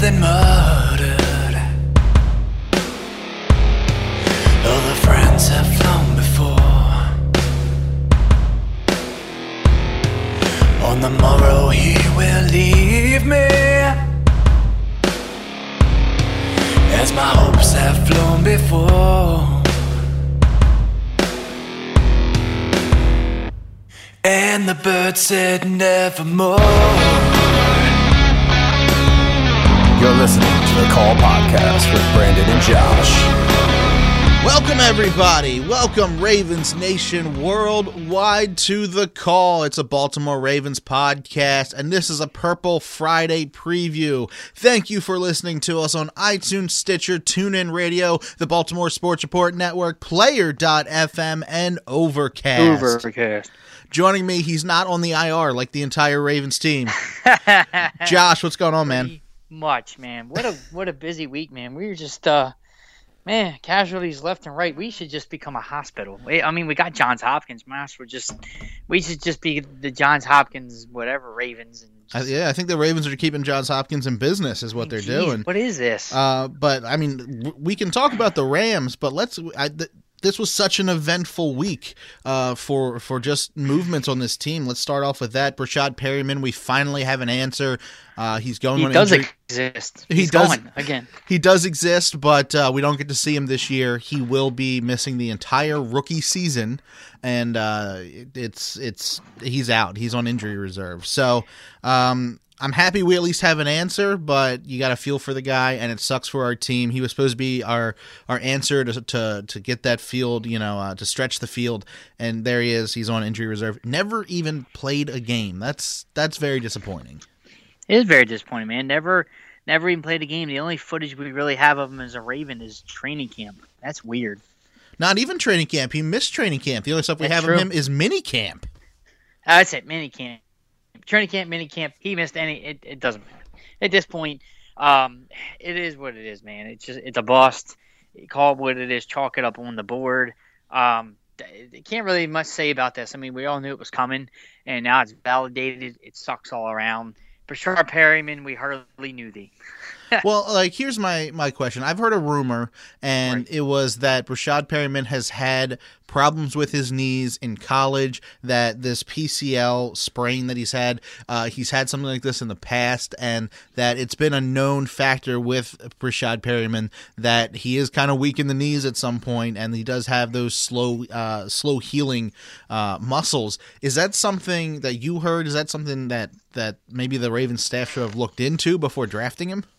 been murdered. All the friends have flown before. On the morrow he will leave me, as my hopes have flown before. And the bird said nevermore. You're listening to the Call Podcast with Brandon and Josh. Welcome, everybody. Welcome, Ravens Nation worldwide, to The Call. It's a Baltimore Ravens podcast, and this is a Purple Friday preview. Thank you for listening to us on iTunes, Stitcher, TuneIn Radio, the Baltimore Sports Report Network, Player.fm, and Overcast. Joining me, he's not on the IR like the entire Ravens team. Josh, what's going on, man? Much, man. What a busy week, man. We were just casualties left and right. We should just become a hospital. I mean, we got Johns Hopkins. We should just be the Johns Hopkins whatever Ravens. And I think the Ravens are keeping Johns Hopkins in business is what they're doing. What is this? But I mean, we can talk about the Rams, but this was such an eventful week for just movements on this team. Let's start off with that. Breshad Perriman, we finally have an answer. He's going on injury. Exist. He's going again. He does exist, but we don't get to see him this year. He will be missing the entire rookie season, and he's out. He's on injury reserve. So I'm happy we at least have an answer, but you got to feel for the guy, and it sucks for our team. He was supposed to be our answer to get that field, to stretch the field, and there he is. He's on injury reserve. Never even played a game. That's very disappointing. It is very disappointing, man. Never even played a game. The only footage we really have of him as a Raven is training camp. That's weird. Not even training camp. He missed training camp. The only stuff we have of him is mini camp. That's it, mini camp. Training camp, mini camp, he missed any. It doesn't matter. At this point, it is what it is, man. It's a bust. Call it what it is. Chalk it up on the board. Can't really much say about this. I mean, we all knew it was coming, and now it's validated. It sucks all around. Breshad Perriman, we hardly knew thee. Well, here's my question. I've heard a rumor, and It was that Breshad Perriman has had problems with his knees in college, that this PCL sprain that he's had something like this in the past, and that it's been a known factor with Breshad Perriman that he is kind of weak in the knees at some point, and he does have those slow healing muscles. Is that something that you heard? Is that something that maybe the Ravens staff should have looked into before drafting him?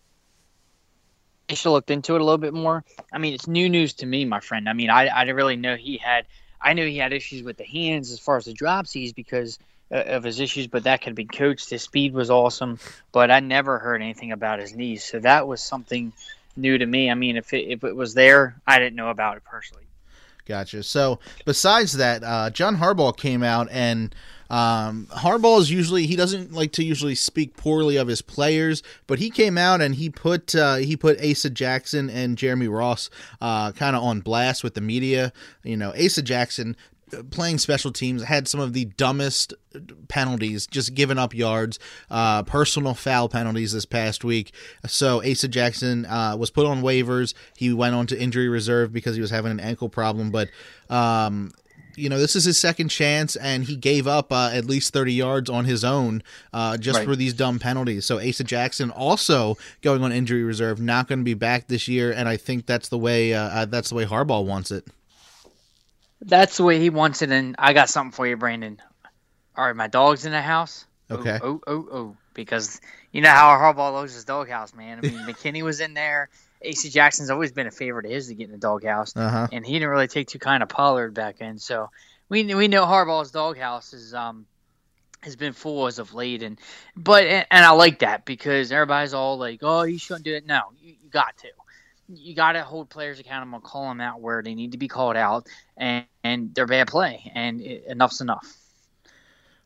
I should have looked into it a little bit more. I mean, it's new news to me, my friend. I mean, I didn't really know I knew he had issues with the hands as far as the dropsies because of his issues, but that could have been coached. His speed was awesome, but I never heard anything about his knees. So that was something new to me. I mean, if it was there, I didn't know about it personally. Gotcha. So besides that, John Harbaugh came out, and Harbaugh he doesn't like to usually speak poorly of his players, but he came out and he put Asa Jackson and Jeremy Ross kind of on blast with the media. Asa Jackson, playing special teams, had some of the dumbest penalties, just giving up yards, personal foul penalties this past week. So Asa Jackson was put on waivers. He went on to injury reserve because he was having an ankle problem, but this is his second chance, and he gave up at least 30 yards on his own for these dumb penalties. So Asa Jackson also going on injury reserve, not going to be back this year, and I think that's the way Harbaugh wants it. That's the way he wants it, and I got something for you, Brandon. All right, my dog's in the house. Okay. Oh, because you know how Harbaugh loves his doghouse, man. I mean, McKinney was in there. A.C. Jackson's always been a favorite of his to get in the doghouse, and he didn't really take too kind of Pollard back in. So we know Harbaugh's doghouse has been full as of late, and I like that because everybody's all like, "Oh, you shouldn't do it." No, you got to. You got to hold players accountable, call them out where they need to be called out, and their bad play, and enough's enough.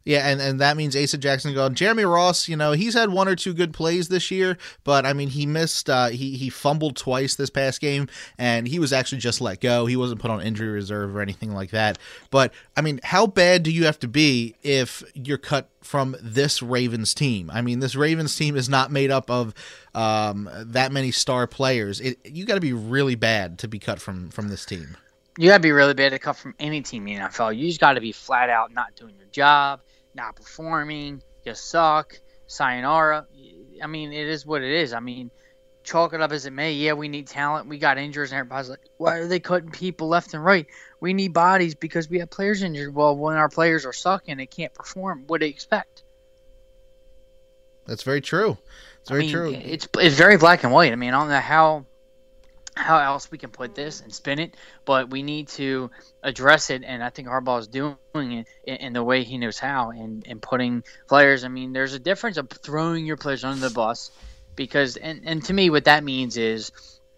Yeah, and that means Asa Jackson gone. Jeremy Ross, he's had one or two good plays this year, but I mean he missed. He fumbled twice this past game, and he was actually just let go. He wasn't put on injury reserve or anything like that. But I mean, how bad do you have to be if you're cut from this Ravens team? I mean, this Ravens team is not made up of that many star players. You got to be really bad to be cut from this team. You got to be really bad to cut from any team in the NFL. You just got to be flat out not doing your job, not performing, you suck, sayonara. I mean, it is what it is. I mean, chalk it up as it may. Yeah, we need talent. We got injuries, and everybody's like, why are they cutting people left and right? We need bodies because we have players injured. Well, when our players are sucking, they can't perform. What do they expect? That's very true. It's very true. It's very black and white. I mean, I don't know how else we can put this and spin it, but we need to address it, and I think Harbaugh is doing it in the way he knows how, and putting players. I mean, there's a difference of throwing your players under the bus, because and to me what that means is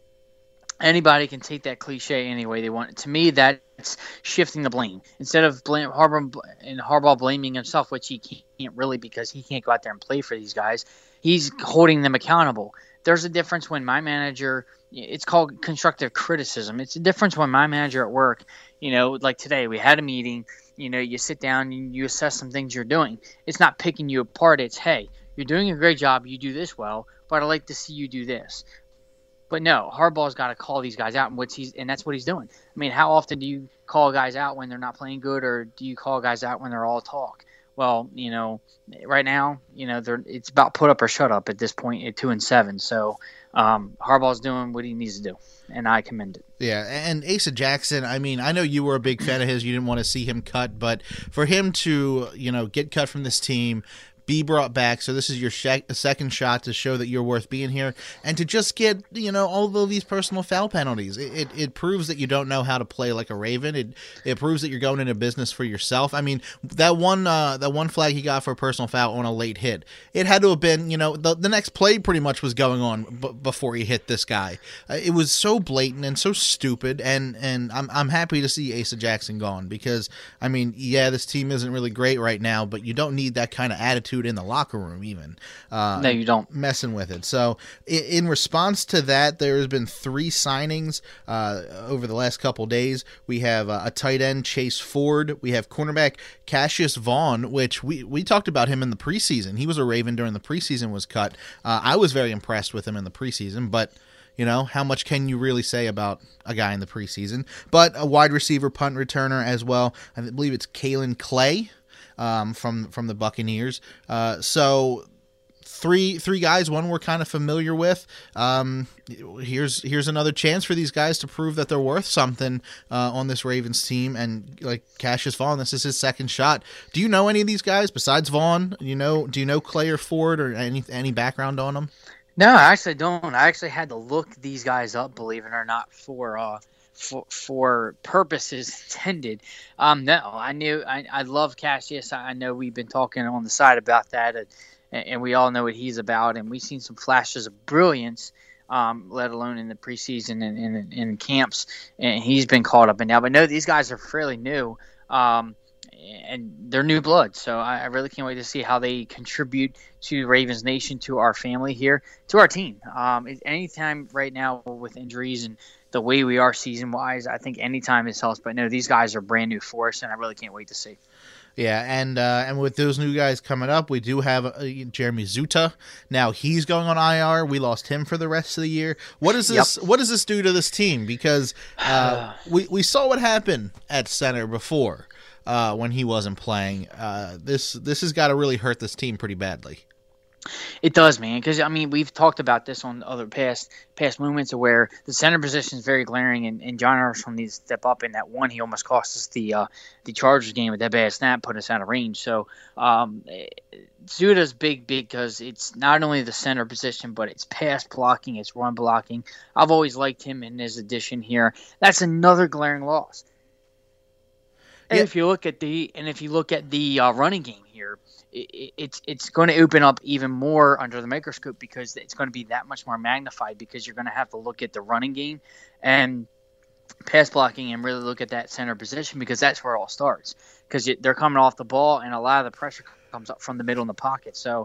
anybody can take that cliche any way they want. To me, that's shifting the blame. Instead of Harbaugh blaming himself, which he can't really because he can't go out there and play for these guys, he's holding them accountable. There's a difference when my manager – it's called constructive criticism. It's a difference when my manager at work, like today we had a meeting, you sit down and you assess some things you're doing. It's not picking you apart. It's, hey, you're doing a great job. You do this well, but I'd like to see you do this. But no, Harbaugh's got to call these guys out, and that's what he's doing. I mean, how often do you call guys out when they're not playing good, or do you call guys out when they're all talk? Well, right now, it's about put up or shut up at this point at 2-7. So Harbaugh's doing what he needs to do, and I commend it. Yeah, and Asa Jackson, I mean, I know you were a big fan of his. You didn't want to see him cut, but for him to, get cut from this team, be brought back, so this is your second shot to show that you're worth being here, and to just get all of these personal foul penalties, it proves that you don't know how to play like a Raven. It proves that you're going into business for yourself. I mean, that one flag he got for a personal foul on a late hit, it had to have been the next play pretty much was going on before he hit this guy. It was so blatant and so stupid, and I'm happy to see Asa Jackson gone, because I mean, yeah, this team isn't really great right now, but you don't need that kind of attitude in the locker room even. No, you don't. Messing with it. So in response to that, there has been 3 signings over the last couple days. We have a tight end, Chase Ford. We have cornerback Cassius Vaughn, which we talked about him in the preseason. He was a Raven during the preseason, was cut. I was very impressed with him in the preseason, but how much can you really say about a guy in the preseason? But a wide receiver, punt returner as well. I believe it's Kalen Clay. From the Buccaneers. So three guys, one we're kind of familiar with. Here's another chance for these guys to prove that they're worth something on this Ravens team. And like Cassius Vaughn, this is his second shot. Do you know any of these guys besides Vaughn? Do you know Clay or Ford or any background on them? No, I actually don't. I actually had to look these guys up, believe it or not, for purposes intended. No, I love Cassius. I know we've been talking on the side about that, and we all know what he's about, and we've seen some flashes of brilliance, let alone in the preseason and in camps, and he's been caught up in now. But no, these guys are fairly new, and they're new blood, so I really can't wait to see how they contribute to Ravens Nation, to our family here, to our team. Anytime right now with injuries and the way we are season-wise, I think anytime this helps. But no, these guys are brand new for us, and I really can't wait to see. Yeah, and with those new guys coming up, we do have Jeremy Zuta. Now he's going on IR. We lost him for the rest of the year. What is this? Yep. What does this do to this team? Because we saw what happened at center before when he wasn't playing. This has got to really hurt this team pretty badly. It does, man, because, I mean, we've talked about this on other past moments where the center position is very glaring, and John Armstrong needs to step up in that one. He almost cost us the Chargers game with that bad snap, put us out of range. So Zuta's big because it's not only the center position, but it's pass blocking, it's run blocking. I've always liked him in his addition here. That's another glaring loss. And if you look at the running game here, it's going to open up even more under the microscope, because it's going to be that much more magnified, because you're going to have to look at the running game. And pass blocking and really look at that center position, because that's where it all starts. Because they're coming off the ball, and a lot of the pressure comes up from the middle in the pocket. So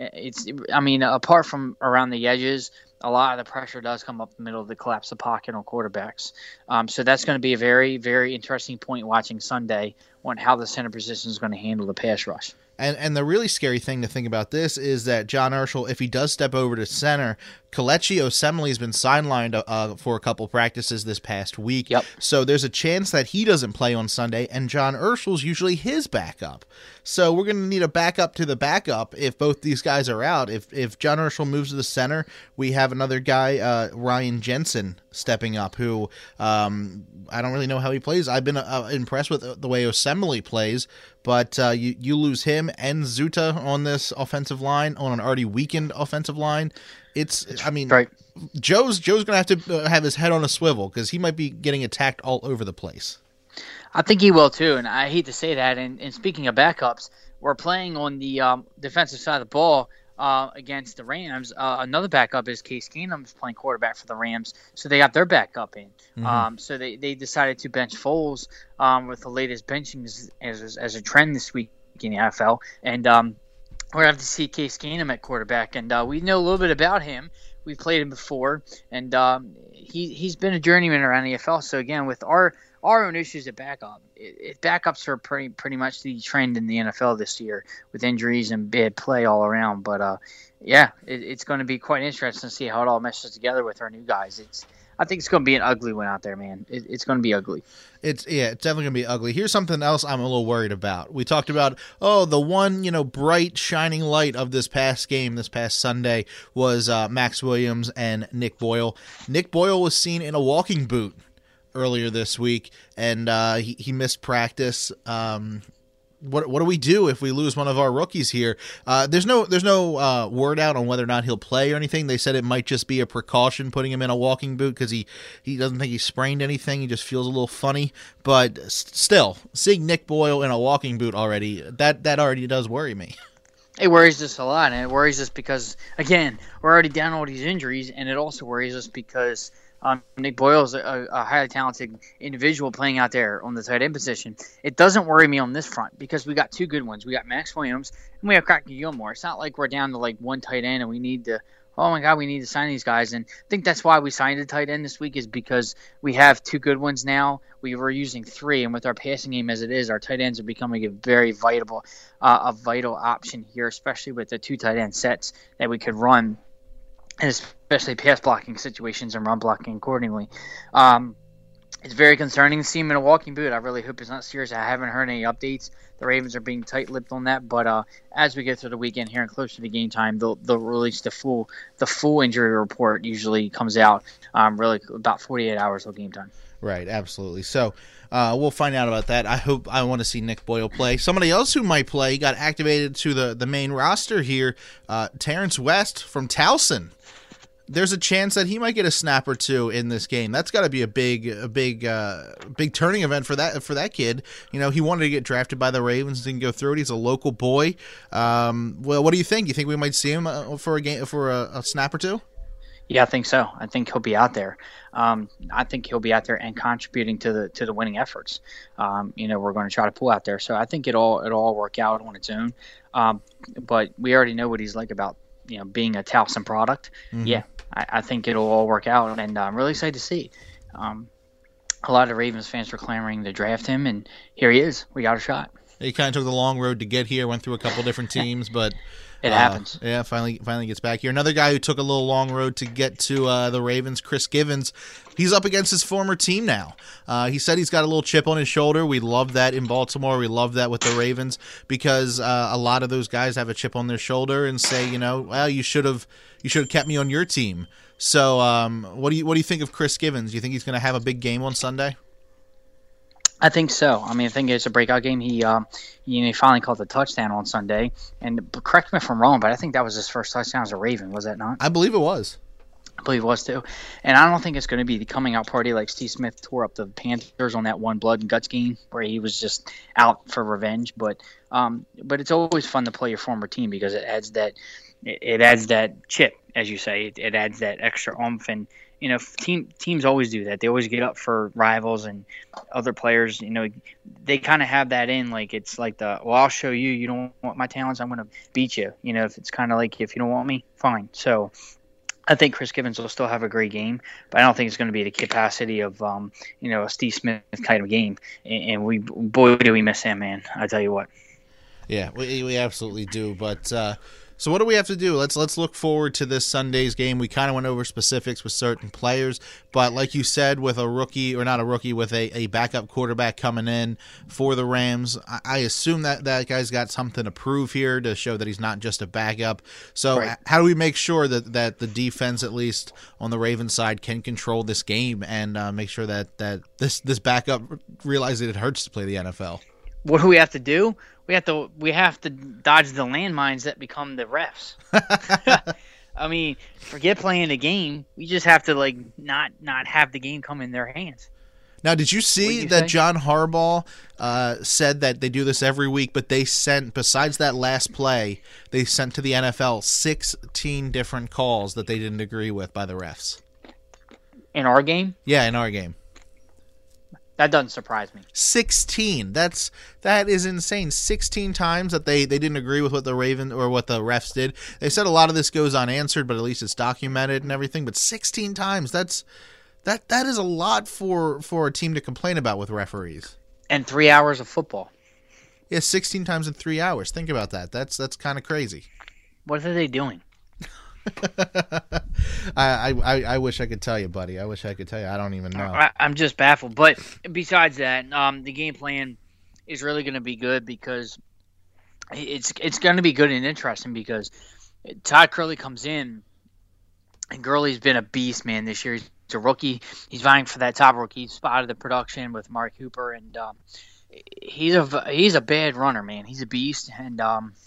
apart from around the edges, a lot of the pressure does come up the middle to collapse the pocket on quarterbacks. So that's going to be a very, very interesting point watching Sunday on how the center position is going to handle the pass rush. And the really scary thing to think about this is that John Urschel, if he does step over to center, Kelechi Osemele has been sidelined for a couple practices this past week. Yep. So there's a chance that he doesn't play on Sunday, and John Urschel's usually his backup. So we're going to need a backup to the backup if both these guys are out. If John Urschel moves to the center, we have another guy, Ryan Jensen, stepping up, who I don't really know how he plays. I've been impressed with the way Osemele plays, but you lose him and Zuta on this offensive line, on an already weakened offensive line. Right. Joe's going to have to have his head on a swivel, because he might be getting attacked all over the place. I think he will too, and I hate to say that. And speaking of backups, we're playing on the defensive side of the ball against the Rams. Another backup is Case Keenum's playing quarterback for the Rams, so they got their backup in. Mm-hmm. So they decided to bench Foles with the latest benching as a trend this week in the NFL, and we're going to have to see Case Keenum at quarterback, and we know a little bit about him. We've played him before, and he's been a journeyman around the NFL. So again, with our own issues at backup, backups are pretty much the trend in the NFL this year, with injuries and bad play all around. But it's going to be quite interesting to see how it all meshes together with our new guys. I think it's going to be an ugly one out there, man. It's going to be ugly. It's definitely going to be ugly. Here's something else I'm a little worried about. We talked about, the one, bright, shining light of this past game, this past Sunday, was Max Williams and Nick Boyle. Nick Boyle was seen in a walking boot earlier this week, and he missed practice. What do we do if we lose one of our rookies here? There's no word out on whether or not he'll play or anything. They said it might just be a precaution putting him in a walking boot, because he doesn't think he sprained anything. He just feels a little funny. But still, seeing Nick Boyle in a walking boot already, that already does worry me. It worries us a lot, and it worries us because, again, we're already down all these injuries, and it also worries us because Nick Boyle is a highly talented individual playing out there on the tight end position. It doesn't worry me on this front, because we got two good ones. We got Max Williams and we have Kraken Gilmore. It's not like we're down to like one tight end and we need to sign these guys. And I think that's why we signed a tight end this week, is because we have two good ones now. We were using three, and with our passing game as it is, our tight ends are becoming a very vital option here, especially with the two tight end sets that we could run, and especially pass blocking situations and run blocking accordingly. It's very concerning to see him in a walking boot. I really hope it's not serious. I haven't heard any updates. The Ravens are being tight-lipped on that, but as we get through the weekend here and closer to game time, they'll release the full injury report. Usually comes out really about 48 hours till game time. Right, absolutely. So we'll find out about that. I want to see Nick Boyle play. Somebody else who might play got activated to the main roster here. Terrence West from Towson. There's a chance that he might get a snap or two in this game. That's got to be a big turning event for that kid. He wanted to get drafted by the Ravens, didn't go through it. He's a local boy. Well, what do you think? You think we might see him for a snap or two? Yeah, I think so. I think he'll be out there. I think he'll be out there and contributing to the winning efforts. We're going to try to pull out there. So I think it'll all work out on its own. But we already know what he's like about being a Towson product. Mm-hmm. Yeah, I think it'll all work out, and I'm really excited to see. A lot of Ravens fans were clamoring to draft him, and here he is. We got a shot. He kind of took the long road to get here, went through a couple different teams, but it happens. Yeah, finally gets back here. Another guy who took a little long road to get to the Ravens, Chris Givens. He's up against his former team now. He said he's got a little chip on his shoulder. We love that in Baltimore. We love that with the Ravens, because a lot of those guys have a chip on their shoulder and say, well, you should have kept me on your team. So what do you think of Chris Givens? Do you think he's going to have a big game on Sunday? I think so. I think it's a breakout game. He finally caught the touchdown on Sunday. And correct me if I'm wrong, but I think that was his first touchdown as a Raven. Was that not? I believe it was. I believe it was too. And I don't think it's going to be the coming out party like Steve Smith tore up the Panthers on that one blood and guts game where he was just out for revenge. But it's always fun to play your former team, because it adds that chip, as you say. It adds that extra oomph, and teams always do that. They always get up for rivals and other players. They kind of have that in, like, it's like I'll show you. You don't want my talents, I'm going to beat you. If it's kind of like, if you don't want me, fine. So I think Chris Givens will still have a great game, but I don't think it's going to be the capacity of a Steve Smith kind of game. And boy, do we miss him, man. I tell you what. Yeah, we absolutely do. But so what do we have to do? Let's look forward to this Sunday's game. We kind of went over specifics with certain players, but like you said, with a rookie, or not a rookie, with a backup quarterback coming in for the Rams, I assume that guy's got something to prove here to show that he's not just a backup. So right. How do we make sure that the defense, at least on the Ravens side, can control this game and make sure that this backup realizes it hurts to play the NFL? What do we have to do? We have to dodge the landmines that become the refs. I mean, forget playing the game. We just have to not have the game come in their hands. Now, did you see that John Harbaugh said that they do this every week, but they sent, besides that last play, they sent to the NFL 16 different calls that they didn't agree with by the refs. In our game? Yeah, in our game. That doesn't surprise me. 16. That is insane. 16 times that they didn't agree with what the Ravens or what the refs did. They said a lot of this goes unanswered, but at least it's documented and everything. But 16 times, that is a lot for a team to complain about with referees. And 3 hours of football. Yeah, 16 times in 3 hours. Think about that. That's kind of crazy. What are they doing? I wish I could tell you, buddy. I wish I could tell you. I don't even know. I'm just baffled. But besides that, the game plan is really going to be good because it's going to be good and interesting because Todd Gurley comes in, and Gurley's been a beast, man, this year. He's a rookie. He's vying for that top rookie spot of the production with Mark Cooper, and he's a bad runner, man. He's a beast, and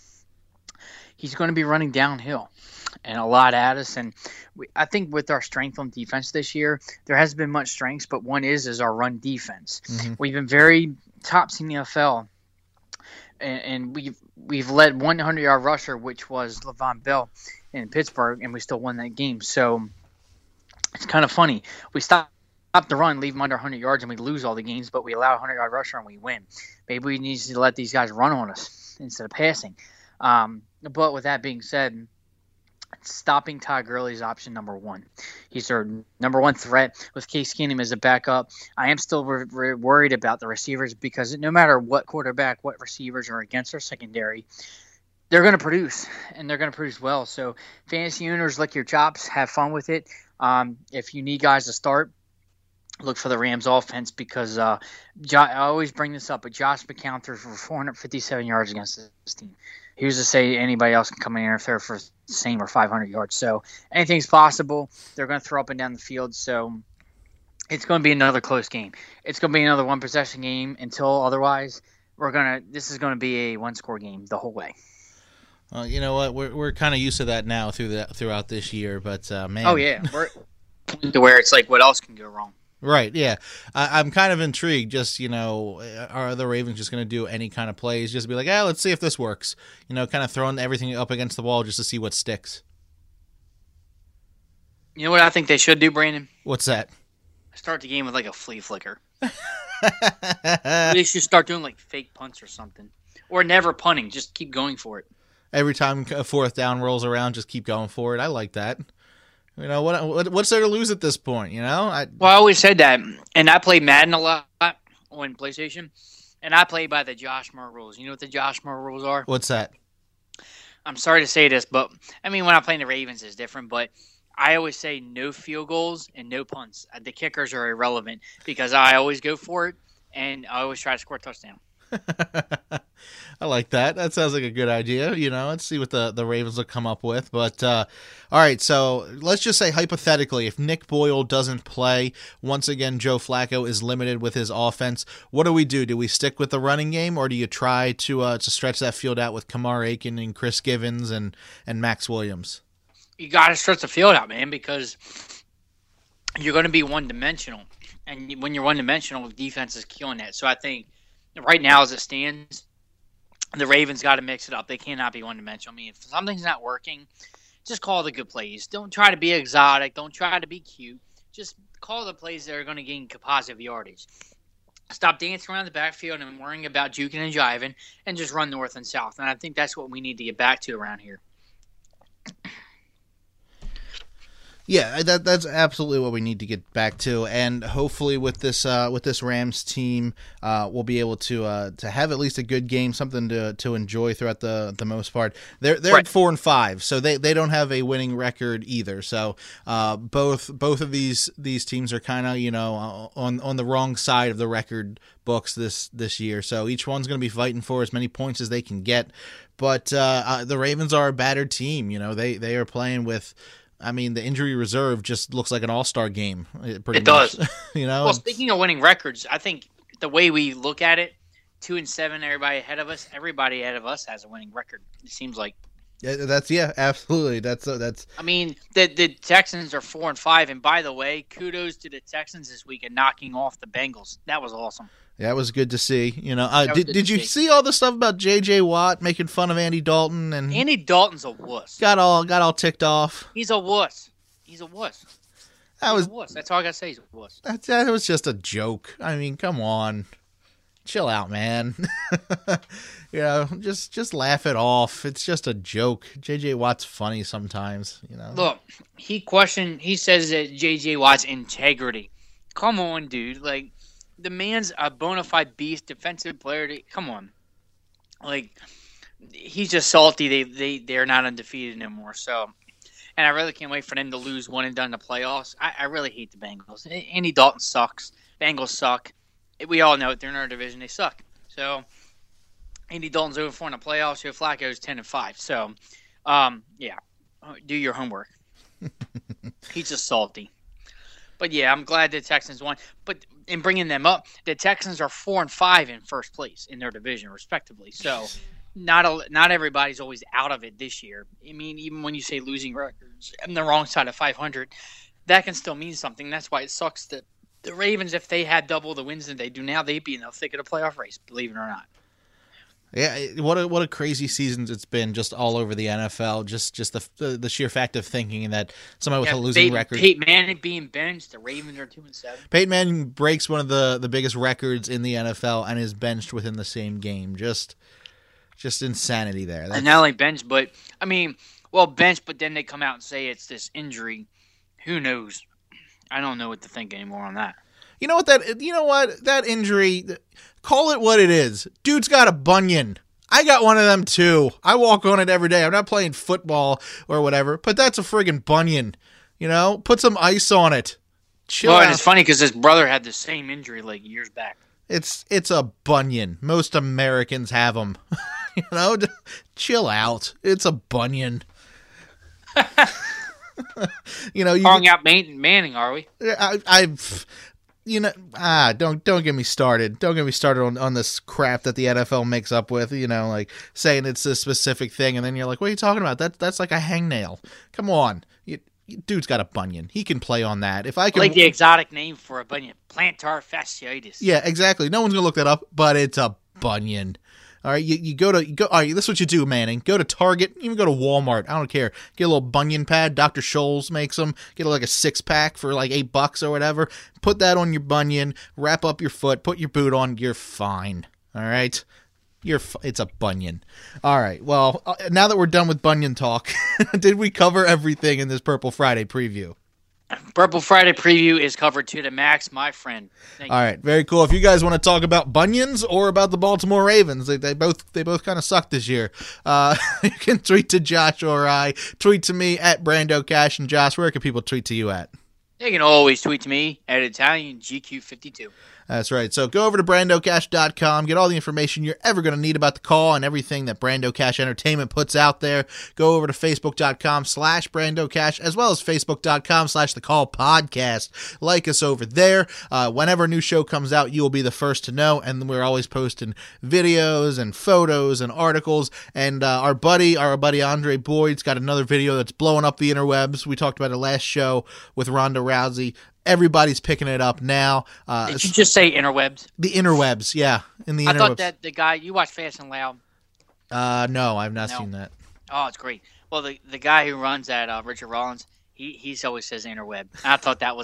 he's going to be running downhill and a lot at us. And I think with our strength on defense this year, there hasn't been much strengths, but one is our run defense. Mm-hmm. We've been very tops in the NFL, and we've led 100-yard rusher, which was Le'Veon Bell in Pittsburgh, and we still won that game. So it's kind of funny. We stop the run, leave them under 100 yards, and we lose all the games, but we allow a 100-yard rusher and we win. Maybe we need to let these guys run on us instead of passing. But with that being said, stopping Todd Gurley is option number one. He's our number one threat with Case Keenum as a backup. I am still worried about the receivers because no matter what quarterback, what receivers are against our secondary, they're going to produce, and they're going to produce well. So fantasy owners, lick your chops, have fun with it. If you need guys to start, look for the Rams offense because I always bring this up, but Josh McCown threw for 457 yards against this team. Who's to say anybody else can come in here for the same or 500 yards? So anything's possible. They're going to throw up and down the field. So it's going to be another close game. It's going to be another one-possession game until otherwise. This is going to be a one-score game the whole way. You know what? We're kind of used to that now throughout this year. But man, oh yeah, we're to where it's like, what else can go wrong? Right, yeah. I'm kind of intrigued. Just, are the Ravens just going to do any kind of plays? Just be like, let's see if this works. Kind of throwing everything up against the wall just to see what sticks. You know what I think they should do, Brandon? What's that? Start the game with like a flea flicker. They should start doing like fake punts or something. Or never punting. Just keep going for it. Every time a fourth down rolls around, just keep going for it. I like that. What's there to lose at this point? I always said that, and I play Madden a lot on PlayStation, and I play by the Josh Moore rules. You know what the Josh Moore rules are? What's that? I'm sorry to say this, but I mean, when I'm playing the Ravens, it's different. But I always say no field goals and no punts. The kickers are irrelevant because I always go for it, and I always try to score a touchdown. I like that. That sounds like a good idea. Let's see what the Ravens will come up with. But all right, so let's just say hypothetically, if Nick Boyle doesn't play, once again Joe Flacco is limited with his offense. What do we do? Do we stick with the running game, or do you try to stretch that field out with Kamar Aiken and Chris Givens and Max Williams? You got to stretch the field out, man, because you're going to be one-dimensional, and when you're one-dimensional, defense is killing that. So I think right now, as it stands, the Ravens got to mix it up. They cannot be one-dimensional. I mean, if something's not working, just call the good plays. Don't try to be exotic. Don't try to be cute. Just call the plays that are going to gain positive yardage. Stop dancing around the backfield and worrying about juking and jiving, and just run north and south. And I think that's what we need to get back to around here. Yeah, that's absolutely what we need to get back to, and hopefully with this Rams team, we'll be able to have at least a good game, something to enjoy throughout the most part. They're right. at 4-5, so they don't have a winning record either. So both of these teams are kind of on the wrong side of the record books this year. So each one's going to be fighting for as many points as they can get. But the Ravens are a battered team. They are playing with. I mean, the injury reserve just looks like an all-star game. It does. Well, speaking of winning records, I think the way we look at it, 2-7, everybody ahead of us has a winning record. It seems like. Yeah, absolutely. That's. I mean, the Texans are 4-5, and by the way, kudos to the Texans this week and knocking off the Bengals. That was awesome. Yeah, it was good to see. Did you see all the stuff about J.J. Watt making fun of Andy Dalton? And Andy Dalton's a wuss. Got all ticked off. He's a wuss. He's a wuss. He's a wuss. That's all I gotta say. He's a wuss. That was just a joke. I mean, come on, chill out, man. Just laugh it off. It's just a joke. J.J. Watt's funny sometimes. Look, he says that J.J. Watt's integrity. Come on, dude. Like. The man's a bona fide beast, defensive player. Come on. Like, he's just salty. They're not undefeated anymore. So, and I really can't wait for them to lose one and done in the playoffs. I really hate the Bengals. Andy Dalton sucks. Bengals suck. We all know it. They're in our division. They suck. So, Andy Dalton's 0-4 in the playoffs. Joe Flacco's 10-5. So, yeah. Do your homework. He's just salty. But, yeah, I'm glad the Texans won. But in bringing them up, the Texans are 4-5 in first place in their division, respectively. So not everybody's always out of it this year. I mean, even when you say losing records on the wrong side of 500, that can still mean something. That's why it sucks that the Ravens, if they had double the wins that they do now, they'd be in the thick of the playoff race, believe it or not. Yeah, what a crazy season it's been just all over the NFL. Just the sheer fact of thinking that somebody with a losing record. Peyton Manning being benched, the Ravens are 2-7. Peyton Manning breaks one of the biggest records in the NFL and is benched within the same game. Just insanity there. And not only benched, but benched, but then they come out and say it's this injury. Who knows? I don't know what to think anymore on that. You know what that injury, call it what it is. Dude's got a bunion. I got one of them too. I walk on it every day. I'm not playing football or whatever, but that's a friggin' bunion. Put some ice on it. Chill out. And it's funny because his brother had the same injury like years back. It's a bunion. Most Americans have them. Chill out. It's a bunion. Calling out Manning, are we? Don't get me started. Don't get me started on this crap that the NFL makes up with, like saying it's a specific thing, and then you're like, what are you talking about? That's like a hangnail. Come on. Dude's got a bunion. He can play on that. If I can, like the exotic name for a bunion, plantar fasciitis. Yeah, exactly. No one's gonna look that up, but it's a bunion. All right, you go. All right, this is what you do, Manning. Go to Target, even go to Walmart. I don't care. Get a little bunion pad. Dr. Scholl's makes them. Get like a 6-pack for like $8 or whatever. Put that on your bunion. Wrap up your foot. Put your boot on. You're fine. All right. It's a bunion. All right. Well, now that we're done with bunion talk, did we cover everything in this Purple Friday preview? Purple Friday preview is covered to the max, my friend. Thank you. All right, very cool. If you guys want to talk about bunions or about the Baltimore Ravens, they both kind of suck this year. You can tweet to Josh or I. Tweet to me at Brando Cash. And Josh, where can people tweet to you at? They can always tweet to me at ItalianGQ52. That's right. So go over to BrandoCash.com, get all the information you're ever going to need about the call and everything that Brando Cash Entertainment puts out there. Go over to Facebook.com/BrandoCash as well as Facebook.com/The Call Podcast. Like us over there. Whenever a new show comes out, you will be the first to know. And we're always posting videos and photos and articles. And our buddy Andre Boyd's got another video that's blowing up the interwebs. We talked about it last show with Ronda Rousey. Everybody's picking it up now. Did you just say interwebs? The interwebs, yeah. In the interwebs. I thought that the guy, you watch Fast and Loud? No, I've not seen that. Oh, it's great. Well, the guy who runs that, Richard Rollins, he always says interweb. I thought that was like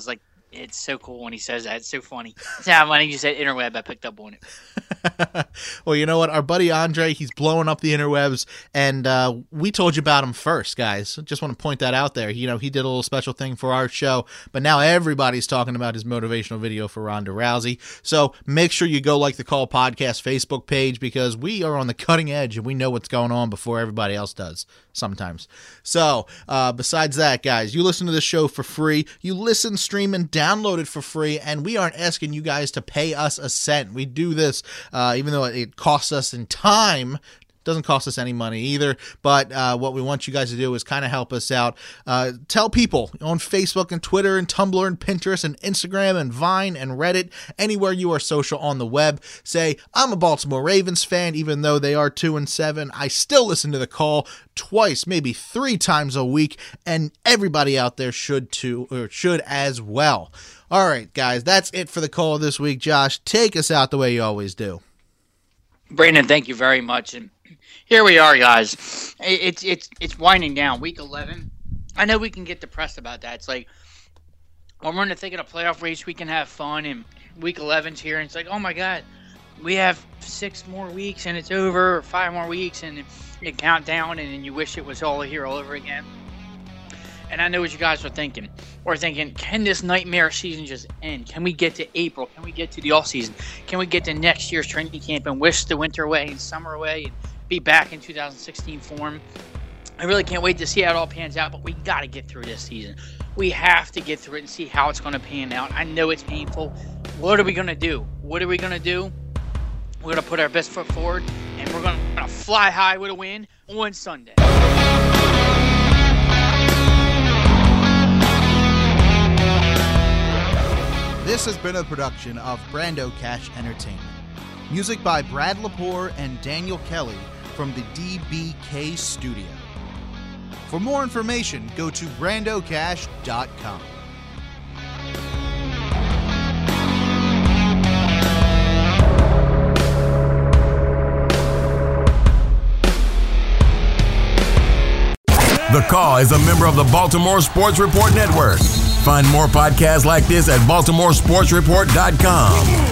It's so cool when he says that. It's so funny. Yeah, when you said interweb, I picked up on it. Well, you know what? Our buddy Andre, he's blowing up the interwebs, and we told you about him first, guys. Just want to point that out there. You know, he did a little special thing for our show, but now everybody's talking about his motivational video for Ronda Rousey. So make sure you go like the Call Podcast Facebook page, because we are on the cutting edge, and we know what's going on before everybody else does sometimes. So besides that, guys, you listen to this show for free. You listen, stream, and download it for free, and we aren't asking you guys to pay us a cent. We do this even though it costs us in time. Doesn't cost us any money either, but what we want you guys to do is kind of help us out. Tell people on Facebook and Twitter and Tumblr and Pinterest and Instagram and Vine and Reddit, anywhere you are social on the web, say, I'm a Baltimore Ravens fan, even though they are 2-7. I still listen to the Call twice, maybe 3 times a week, and everybody out there should too, or should as well. All right, guys, that's it for the Call this week. Josh, take us out the way you always do. Brandon, thank you very much. And here we are, guys. It's winding down. Week 11. I know we can get depressed about that. It's like when we're in the thick of the playoff race, we can have fun, and Week 11's here, and it's like, oh my God, we have 6 more weeks and it's over, or 5 more weeks, and you count down, and then you wish it was all here all over again. And I know what you guys are thinking. We're thinking, can this nightmare season just end? Can we get to April? Can we get to the off season? Can we get to next year's training camp and wish the winter away and summer away and be back in 2016 form? I really can't wait to see how it all pans out, but we got to get through this season. We have to get through it and see how it's going to pan out. I know it's painful. What are we going to do? What are we going to do? We're going to put our best foot forward, and we're going to fly high with a win on Sunday. This has been a production of Brando Cash Entertainment. Music by Brad Lepore and Daniel Kelly from the DBK Studio. For more information, go to brandocash.com. The Call is a member of the Baltimore Sports Report Network. Find more podcasts like this at BaltimoreSportsReport.com.